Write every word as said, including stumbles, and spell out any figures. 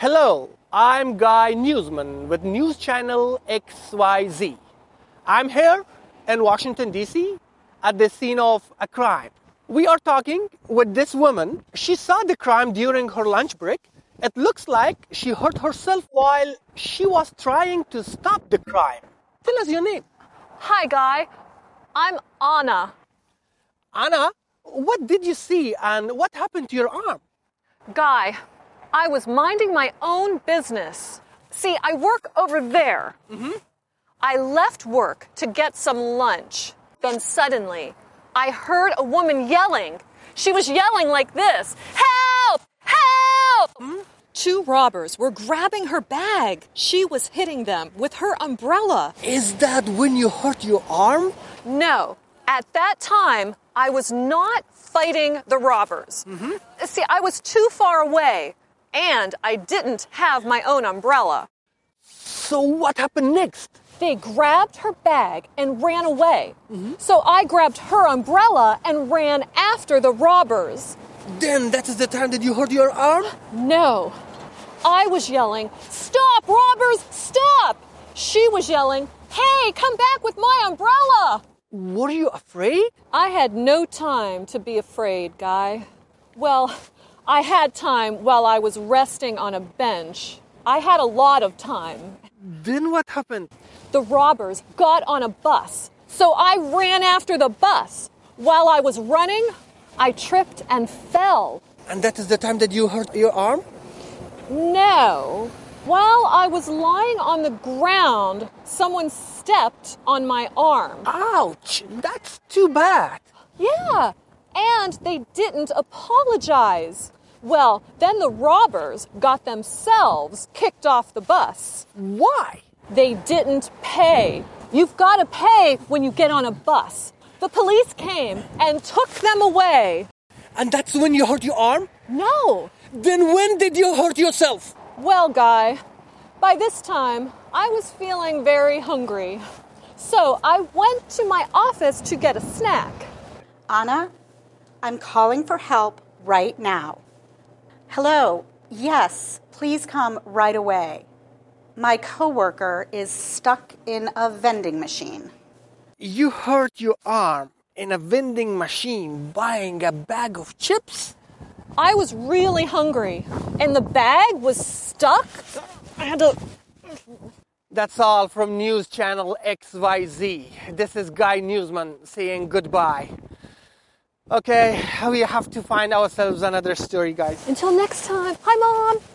Hello, I'm Guy Newsman with News Channel X Y Z. I'm here in Washington, D C at the scene of a crime. We are talking with this woman. She saw the crime during her lunch break. It looks like she hurt herself while she was trying to stop the crime. Tell us your name. Hi, Guy. I'm Anna. Anna, what did you see and what happened to your arm? Guy, I was minding my own business. See, I work over there. Mm-hmm. I left work to get some lunch. Then suddenly, I heard a woman yelling. She was yelling like this, "Help! Help!" Hmm? Two robbers were grabbing her bag. She was hitting them with her umbrella. Is that when you hurt your arm? No. At that time, I was not fighting the robbers. Mm-hmm. See, I was too far away, and I didn't have my own umbrella. So what happened next? They grabbed her bag and ran away. Mm-hmm. So I grabbed her umbrella and ran after the robbers. Then that is the time that you hurt your arm? No. I was yelling, "Stop, robbers, stop!" She was yelling, "Hey, come back with my umbrella!" Were you afraid? I had no time to be afraid, Guy. Well, I had time while I was resting on a bench. I had a lot of time. Then what happened? The robbers got on a bus, so I ran after the bus. While I was running, I tripped and fell. And that is the time that you hurt your arm? No. While I was lying on the ground, someone stepped on my arm. Ouch! That's too bad. Yeah, and they didn't apologize. Well, then the robbers got themselves kicked off the bus. Why? They didn't pay. You've got to pay when you get on a bus. The police came and took them away. And that's when you hurt your arm? No. Then when did you hurt yourself? Well, Guy, by this time, I was feeling very hungry. So I went to my office to get a snack. Anna, I'm calling for help right now. Hello, yes, please come right away. My coworker is stuck in a vending machine. You hurt your arm in a vending machine buying a bag of chips? I was really hungry, and the bag was stuck. I had to... That's all from News Channel X Y Z. This is Guy Newsman saying goodbye. Okay, we have to find ourselves another story, guys. Until next time. Hi, Mom.